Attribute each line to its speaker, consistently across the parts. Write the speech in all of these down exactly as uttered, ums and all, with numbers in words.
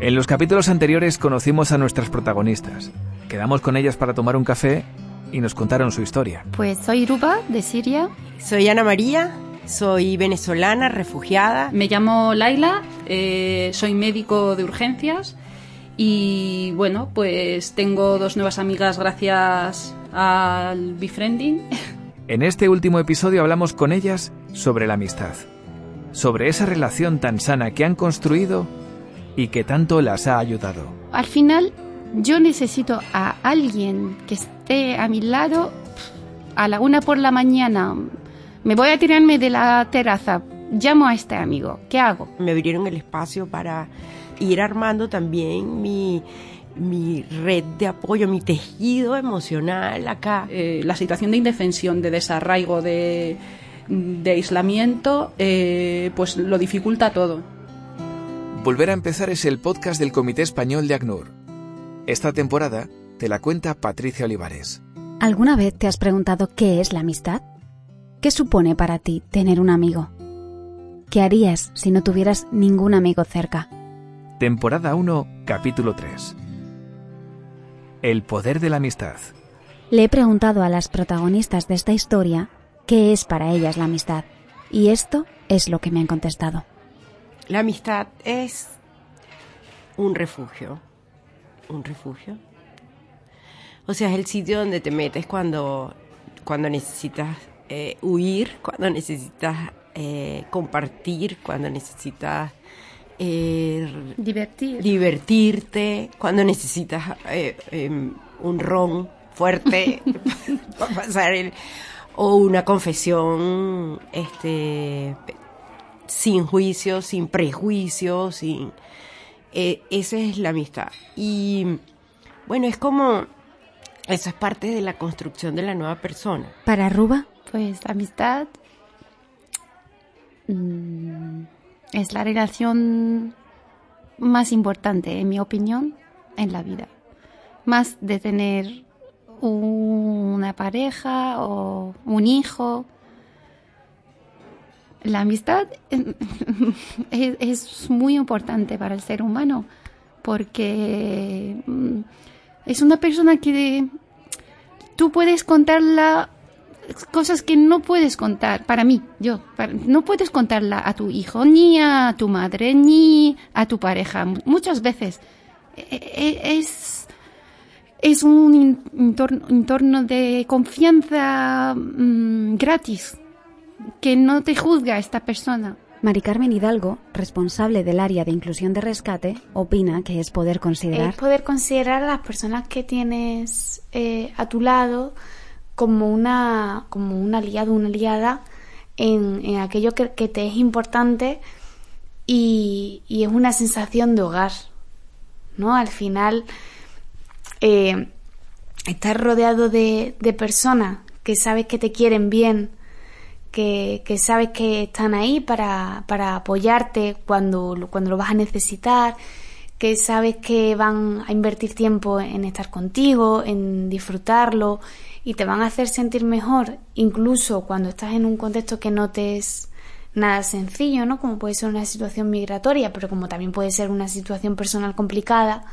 Speaker 1: En los capítulos anteriores conocimos a nuestras protagonistas. Quedamos con ellas para tomar un café y nos contaron su historia.
Speaker 2: Pues soy Ruba, de Siria.
Speaker 3: Soy Ana María, soy venezolana, refugiada.
Speaker 4: Me llamo Laila, eh, soy médico de urgencias y bueno, pues tengo dos nuevas amigas gracias al befriending.
Speaker 1: En este último episodio hablamos con ellas sobre la amistad, sobre esa relación tan sana que han construido y que tanto las ha ayudado.
Speaker 2: Al final, yo necesito a alguien que esté a mi lado a la una por la mañana. Me voy a tirarme de la terraza. Llamo a este amigo. ¿Qué hago?
Speaker 3: Me abrieron el espacio para ir armando también mi, mi red de apoyo, mi tejido emocional acá.
Speaker 4: Eh, la situación de indefensión, de desarraigo, de, de aislamiento, eh, pues lo dificulta todo.
Speaker 1: Volver a empezar es el podcast del Comité Español de ACNUR. Esta temporada te la cuenta Patricia Olivares.
Speaker 5: ¿Alguna vez te has preguntado qué es la amistad? ¿Qué supone para ti tener un amigo? ¿Qué harías si no tuvieras ningún amigo cerca?
Speaker 1: Temporada uno, capítulo tres. El poder de la amistad.
Speaker 5: Le he preguntado a las protagonistas de esta historia qué es para ellas la amistad. Y esto es lo que me han contestado.
Speaker 3: La amistad es un refugio. Un refugio. O sea, es el sitio donde te metes cuando, cuando necesitas eh, huir, cuando necesitas eh, compartir, cuando necesitas eh,
Speaker 2: Divertir.
Speaker 3: divertirte, cuando necesitas eh, eh, un ron fuerte para pasar el, o una confesión este sin juicio, sin prejuicios, sin eh, esa es la amistad. Y bueno, es como eso es parte de la construcción de la nueva persona.
Speaker 5: ¿Para Ruba?
Speaker 2: Pues la amistad mmm, es la relación más importante, en mi opinión, en la vida. Más de tener una pareja o un hijo. La amistad es, es muy importante para el ser humano porque es una persona que tú puedes contarla cosas que no puedes contar, para mí, yo, para, no puedes contarla a tu hijo, ni a tu madre, ni a tu pareja. Muchas veces es, es un entorno, entorno de confianza mmm, gratis, que no te juzga esta persona.
Speaker 5: Mari Carmen Hidalgo, responsable del área de inclusión de rescate, opina que es poder considerar...
Speaker 6: Es poder considerar a las personas que tienes eh, a tu lado como una, como un aliado, una aliada en, en aquello que, que te es importante y, y es una sensación de hogar, ¿no? Al final, eh, estar rodeado de, de personas que sabes que te quieren bien, Que, que sabes que están ahí para, para apoyarte cuando, cuando lo vas a necesitar, que sabes que van a invertir tiempo en estar contigo, en disfrutarlo y te van a hacer sentir mejor, incluso cuando estás en un contexto que no te es nada sencillo, ¿no? Como puede ser una situación migratoria, pero como también puede ser una situación personal complicada.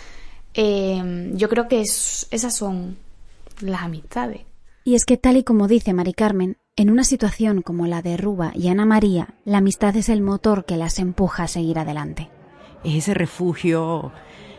Speaker 6: Eh, yo creo que es, esas son las amistades.
Speaker 5: Y es que tal y como dice Mari Carmen, en una situación como la de Ruba y Ana María, la amistad es el motor que las empuja a seguir adelante.
Speaker 3: Es ese refugio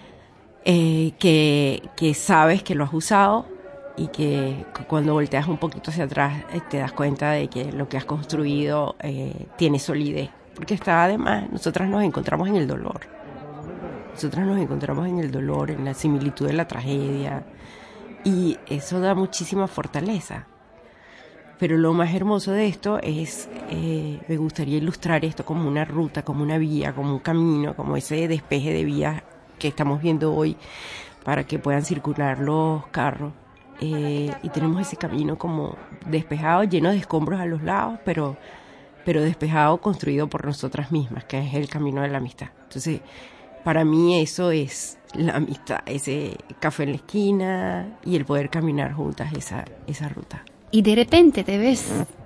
Speaker 3: eh, que, que sabes que lo has usado y que cuando volteas un poquito hacia atrás eh, te das cuenta de que lo que has construido eh, tiene solidez. Porque está además, nosotras nos encontramos en el dolor. Nosotras nos encontramos en el dolor, en la similitud de la tragedia. Y eso da muchísima fortaleza. Pero lo más hermoso de esto es, eh, me gustaría ilustrar esto como una ruta, como una vía, como un camino, como ese despeje de vías que estamos viendo hoy para que puedan circular los carros. Eh, y tenemos ese camino como despejado, lleno de escombros a los lados, pero, pero despejado, construido por nosotras mismas, que es el camino de la amistad. Entonces, para mí eso es la amistad, ese café en la esquina y el poder caminar juntas esa, esa ruta.
Speaker 2: Y de repente te ves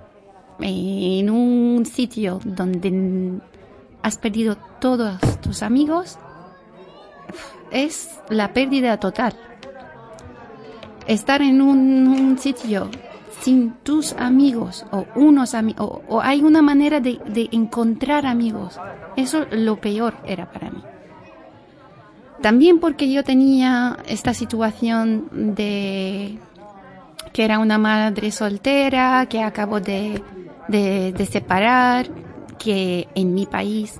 Speaker 2: en un sitio donde has perdido todos tus amigos es la pérdida total. Estar en un, un sitio sin tus amigos o unos amigos, o, o hay una manera de, de encontrar amigos, eso lo peor era para mí. También porque yo tenía esta situación de que era una madre soltera, que acabo de, de, de separar, que en mi país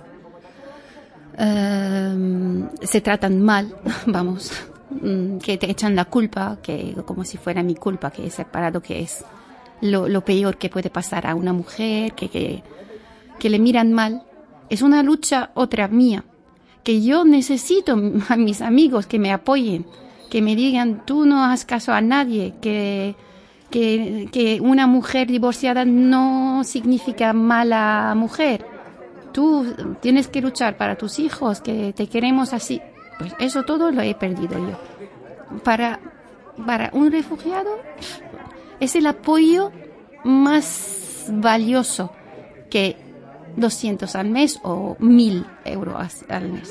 Speaker 2: um, se tratan mal, vamos, que te echan la culpa, que como si fuera mi culpa que he separado, que es lo, lo peor que puede pasar a una mujer, que, que, que le miran mal. Es una lucha otra mía, que yo necesito a mis amigos que me apoyen, que me digan, tú no hagas caso a nadie, que, que, que una mujer divorciada no significa mala mujer. Tú tienes que luchar para tus hijos, que te queremos así. Pues eso todo lo he perdido yo. Para, para un refugiado es el apoyo más valioso que doscientos al mes o mil euros al mes.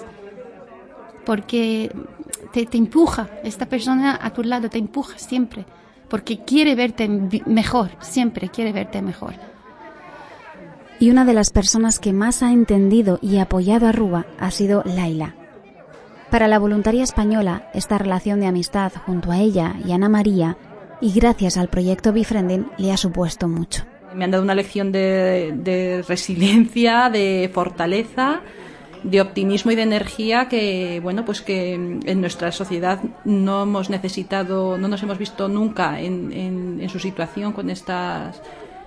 Speaker 2: Porque te, te empuja, esta persona a tu lado te empuja siempre. Porque quiere verte mejor, siempre quiere verte mejor.
Speaker 5: Y una de las personas que más ha entendido y apoyado a Ruba ha sido Laila. Para la voluntaria española, esta relación de amistad junto a ella y Ana María, y gracias al proyecto Befriending, le ha supuesto mucho.
Speaker 4: Me han dado una lección de, de resiliencia, de fortaleza, de optimismo y de energía que, bueno, pues que en nuestra sociedad no hemos necesitado, no nos hemos visto nunca en, en, en su situación con estas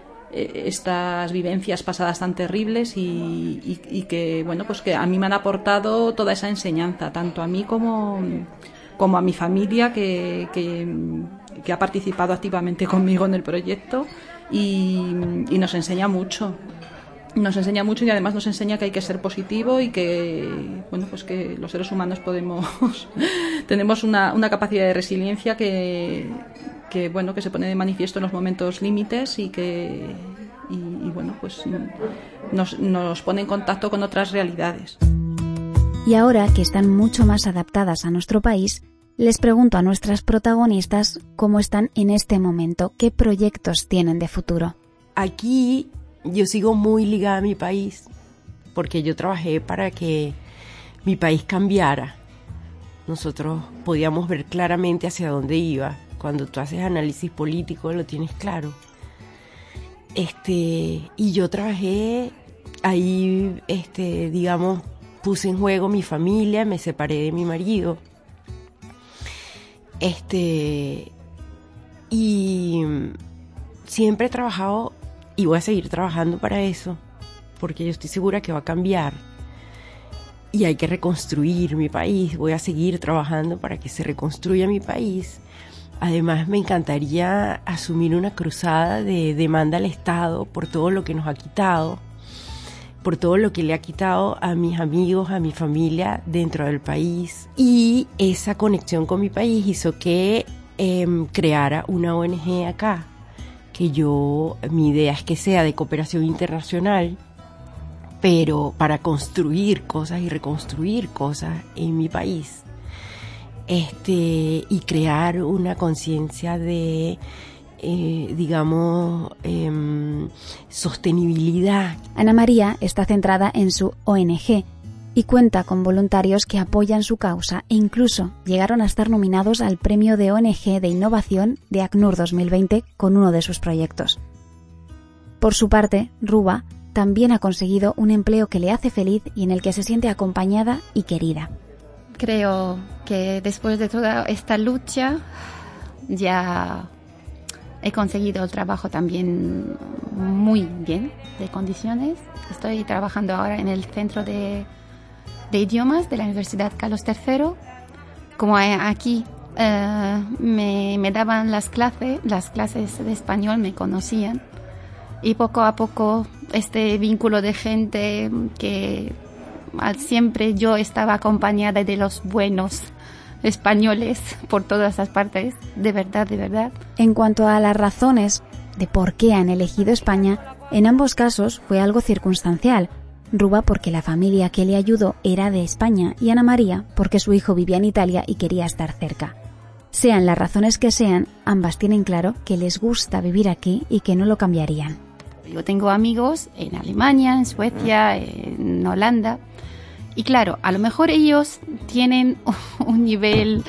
Speaker 4: estas vivencias pasadas tan terribles y, y, y que, bueno, pues que a mí me han aportado toda esa enseñanza, tanto a mí como, como a mi familia que, que, que ha participado activamente conmigo en el proyecto y, y nos enseña mucho. Nos enseña mucho y además nos enseña que hay que ser positivo y que, bueno, pues que los seres humanos podemos tenemos una, una capacidad de resiliencia que, que, bueno, que se pone de manifiesto en los momentos límites y que, y, y bueno, pues nos, nos pone en contacto con otras realidades.
Speaker 5: Y ahora que están mucho más adaptadas a nuestro país, les pregunto a nuestras protagonistas cómo están en este momento, qué proyectos tienen de futuro.
Speaker 3: Aquí yo sigo muy ligada a mi país, porque yo trabajé para que mi país cambiara. Nosotros podíamos ver claramente hacia dónde iba. Cuando tú haces análisis político lo tienes claro. Este, y yo trabajé ahí, este, digamos, puse en juego mi familia, me separé de mi marido. Este, y siempre he trabajado y voy a seguir trabajando para eso, porque yo estoy segura que va a cambiar y hay que reconstruir mi país. Voy a seguir trabajando para que se reconstruya mi país. Además, me encantaría asumir una cruzada de demanda al Estado por todo lo que nos ha quitado, por todo lo que le ha quitado a mis amigos, a mi familia dentro del país. Y esa conexión con mi país hizo que eh, creara una O N G acá, que yo, mi idea es que sea de cooperación internacional, pero para construir cosas y reconstruir cosas en mi país. Este, y crear una conciencia de, eh, digamos, eh, sostenibilidad.
Speaker 5: Ana María está centrada en su O N G y cuenta con voluntarios que apoyan su causa e incluso llegaron a estar nominados al Premio de O N G de Innovación de ACNUR dos mil veinte con uno de sus proyectos. Por su parte, Ruba también ha conseguido un empleo que le hace feliz y en el que se siente acompañada y querida.
Speaker 2: Creo que después de toda esta lucha ya he conseguido el trabajo también muy bien, de condiciones. Estoy trabajando ahora en el Centro de, de Idiomas de la Universidad Carlos tercero. Como aquí eh, me, me daban las clases, las clases de español me conocían y poco a poco este vínculo de gente que siempre yo estaba acompañada de los buenos españoles por todas las partes, de verdad, de verdad.
Speaker 5: En cuanto a las razones de por qué han elegido España, en ambos casos fue algo circunstancial, Ruba porque la familia que le ayudó era de España y Ana María porque su hijo vivía en Italia y quería estar cerca. Sean las razones que sean, ambas tienen claro que les gusta vivir aquí y que no lo cambiarían.
Speaker 2: Yo tengo amigos en Alemania, en Suecia, en Holanda. Y claro, a lo mejor ellos tienen un nivel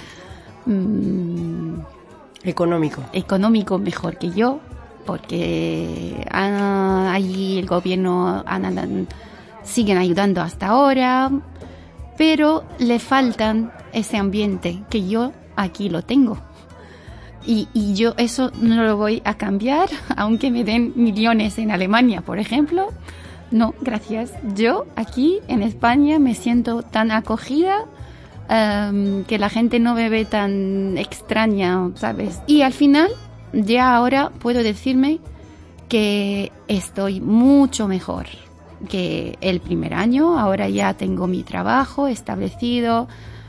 Speaker 2: mmm,
Speaker 3: económico.
Speaker 2: económico mejor que yo, porque ah, allí el gobierno ah, siguen ayudando hasta ahora, pero le faltan ese ambiente que yo aquí lo tengo. Y, y yo eso no lo voy a cambiar, aunque me den millones en Alemania, por ejemplo. No, gracias. Yo aquí en España me siento tan acogida, um, que la gente no me ve tan extraña, ¿sabes? Y al final, ya ahora puedo decirme que estoy mucho mejor que el primer año. Ahora ya tengo mi trabajo establecido,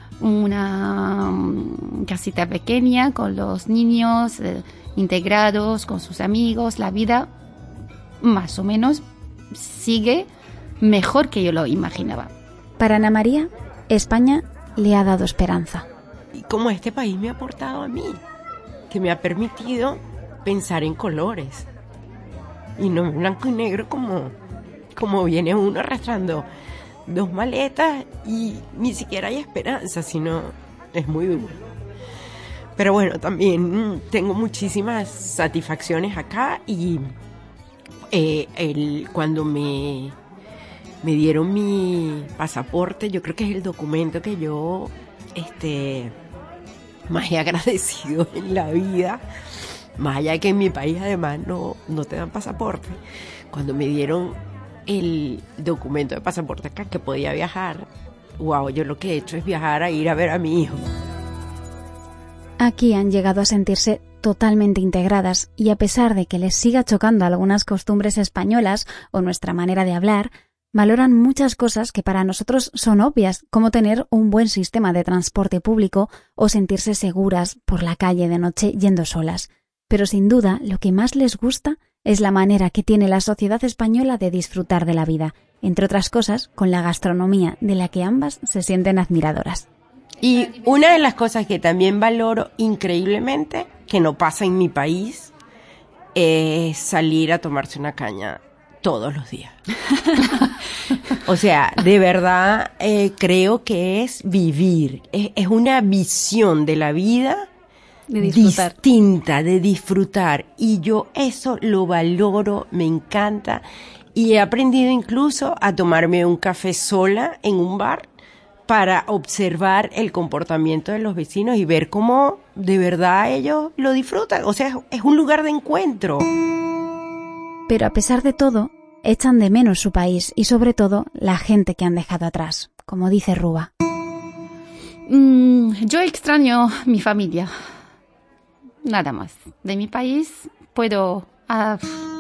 Speaker 2: una um, casita pequeña con los niños eh, integrados, con sus amigos. La vida más o menos sigue mejor que yo lo imaginaba.
Speaker 5: Para Ana María, España le ha dado esperanza.
Speaker 3: Y como este país me ha aportado a mí, que me ha permitido pensar en colores y no en blanco y negro como, como viene uno arrastrando dos maletas y ni siquiera hay esperanza, sino es muy duro. Pero bueno, también tengo muchísimas satisfacciones acá y Eh, el, cuando me, me dieron mi pasaporte, yo creo que es el documento que yo este, más he agradecido en la vida, más allá de que en mi país además no, no te dan pasaporte. Cuando me dieron el documento de pasaporte acá que podía viajar, wow, yo lo que he hecho es viajar a ir a ver a mi hijo.
Speaker 5: Aquí han llegado a sentirse totalmente integradas y a pesar de que les siga chocando algunas costumbres españolas o nuestra manera de hablar, valoran muchas cosas que para nosotros son obvias, como tener un buen sistema de transporte público o sentirse seguras por la calle de noche yendo solas. Pero sin duda lo que más les gusta es la manera que tiene la sociedad española de disfrutar de la vida, entre otras cosas con la gastronomía de la que ambas se sienten admiradoras.
Speaker 3: Y una de las cosas que también valoro increíblemente, que no pasa en mi país, es salir a tomarse una caña todos los días. O sea, de verdad eh, creo que es vivir, es, es una visión de la vida
Speaker 2: de disfrutar.
Speaker 3: distinta, de disfrutar. Y yo eso lo valoro, me encanta. Y he aprendido incluso a tomarme un café sola en un bar para observar el comportamiento de los vecinos y ver cómo de verdad ellos lo disfrutan. O sea, es un lugar de encuentro.
Speaker 5: Pero a pesar de todo, echan de menos su país y sobre todo la gente que han dejado atrás, como dice Ruba.
Speaker 2: Mm, yo extraño mi familia. Nada más. De mi país puedo, ah,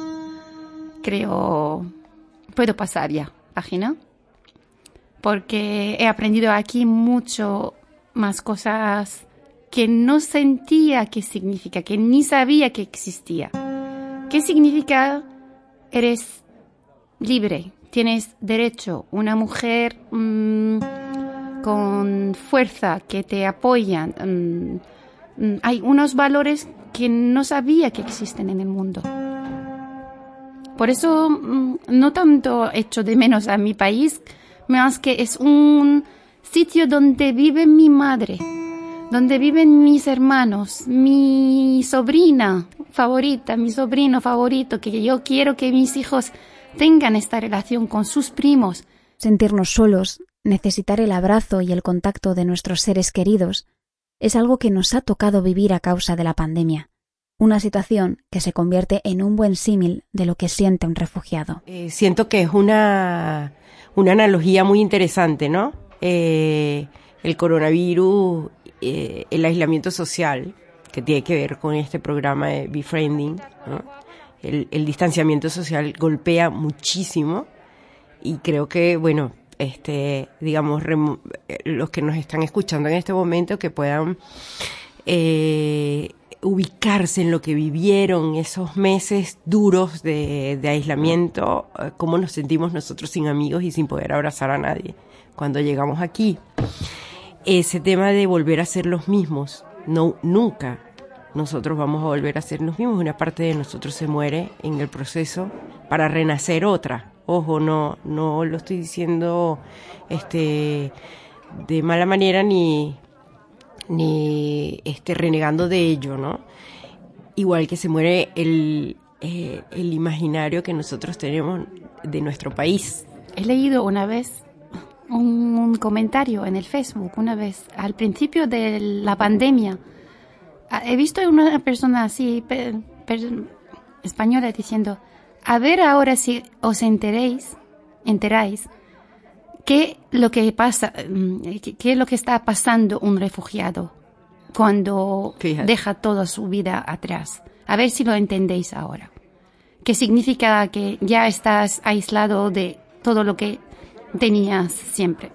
Speaker 2: creo, puedo pasar ya, página. Porque he aprendido aquí mucho más cosas que no sentía que significa, que ni sabía que existía. ¿Qué significa? Eres libre, tienes derecho, una mujer mmm, con fuerza que te apoyan. Mmm, hay unos valores que no sabía que existen en el mundo. Por eso mmm, no tanto echo de menos a mi país, más que es un sitio donde vive mi madre, donde viven mis hermanos, mi sobrina favorita, mi sobrino favorito, que yo quiero que mis hijos tengan esta relación con sus primos.
Speaker 5: Sentirnos solos, necesitar el abrazo y el contacto de nuestros seres queridos, es algo que nos ha tocado vivir a causa de la pandemia. Una situación que se convierte en un buen símil de lo que siente un refugiado.
Speaker 3: Eh, siento que es una... una analogía muy interesante, ¿no? Eh, el coronavirus, eh, el aislamiento social, que tiene que ver con este programa de Befriending, ¿no? El, el distanciamiento social golpea muchísimo y creo que, bueno, este, digamos, remo- los que nos están escuchando en este momento que puedan eh, ubicarse en lo que vivieron esos meses duros de, de aislamiento, cómo nos sentimos nosotros sin amigos y sin poder abrazar a nadie cuando llegamos aquí. Ese tema de volver a ser los mismos, no, nunca nosotros vamos a volver a ser los mismos. Una parte de nosotros se muere en el proceso para renacer otra. Ojo, no, no lo estoy diciendo este, de mala manera ni... ni este, renegando de ello, ¿no? Igual que se muere el, eh, el imaginario que nosotros tenemos de nuestro país.
Speaker 2: He leído una vez un, un comentario en el Facebook, una vez, al principio de la pandemia. He visto a una persona así, per, per, española, diciendo, a ver ahora si os enteréis, enteráis, ¿Qué lo que pasa, qué es lo que está pasando un refugiado cuando Fíjate. deja toda su vida atrás? A ver si lo entendéis ahora. ¿Qué significa que ya estás aislado de todo lo que tenías siempre?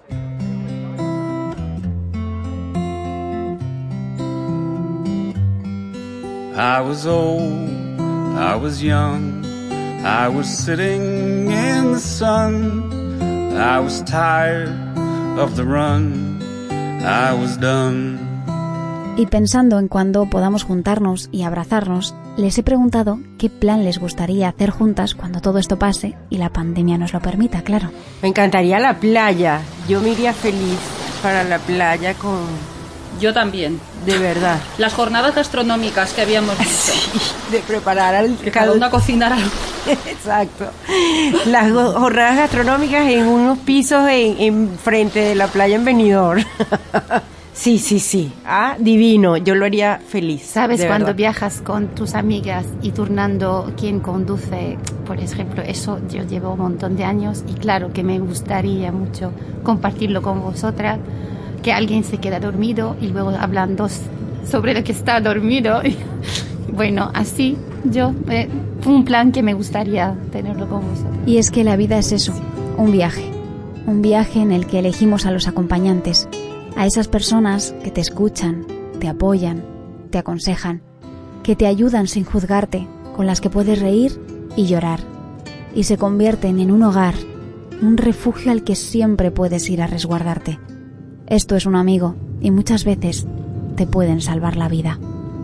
Speaker 7: I was old, I was young, I was sitting in the sun. I was tired of the run, I was done.
Speaker 5: Y pensando en cuándo podamos juntarnos y abrazarnos, les he preguntado qué plan les gustaría hacer juntas cuando todo esto pase y la pandemia nos lo permita, claro.
Speaker 3: Me encantaría la playa, yo me iría feliz para la playa con...
Speaker 4: Yo también.
Speaker 3: De verdad.
Speaker 4: Las jornadas gastronómicas que habíamos visto.
Speaker 3: Sí, de preparar al
Speaker 4: que cada una cocinar algo.
Speaker 3: Exacto. Las jornadas gastronómicas en unos pisos en, en frente de la playa en Benidorm. Sí, sí, sí. Ah, divino. Yo lo haría feliz.
Speaker 2: ¿Sabes cuando
Speaker 3: verdad.
Speaker 2: viajas con tus amigas y turnando quién conduce? Por ejemplo, eso yo llevo un montón de años y claro que me gustaría mucho compartirlo con vosotras. Que alguien se queda dormido y luego hablan dos sobre lo que está dormido. Bueno, así yo, eh, un plan que me gustaría tenerlo con vosotros.
Speaker 5: Y es que la vida es eso, un viaje. Un viaje en el que elegimos a los acompañantes, a esas personas que te escuchan, te apoyan, te aconsejan, que te ayudan sin juzgarte, con las que puedes reír y llorar. Y se convierten en un hogar, un refugio al que siempre puedes ir a resguardarte. Esto es un amigo y muchas veces te pueden salvar la vida.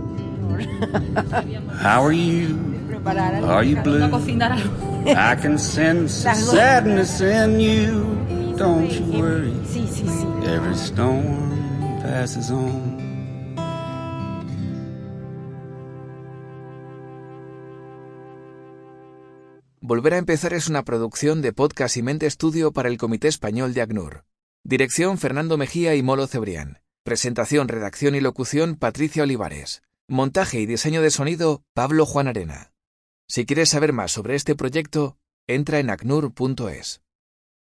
Speaker 7: How are you? Are you blue? I can sense the sadness in you. Don't you worry. Every storm passes on.
Speaker 1: Volver a empezar es una producción de Podcast y Mente Estudio para el Comité Español de ACNUR. Dirección Fernando Mejía y Molo Cebrián. Presentación, redacción y locución Patricia Olivares. Montaje y diseño de sonido Pablo Juan Arena. Si quieres saber más sobre este proyecto, entra en acnur punto es.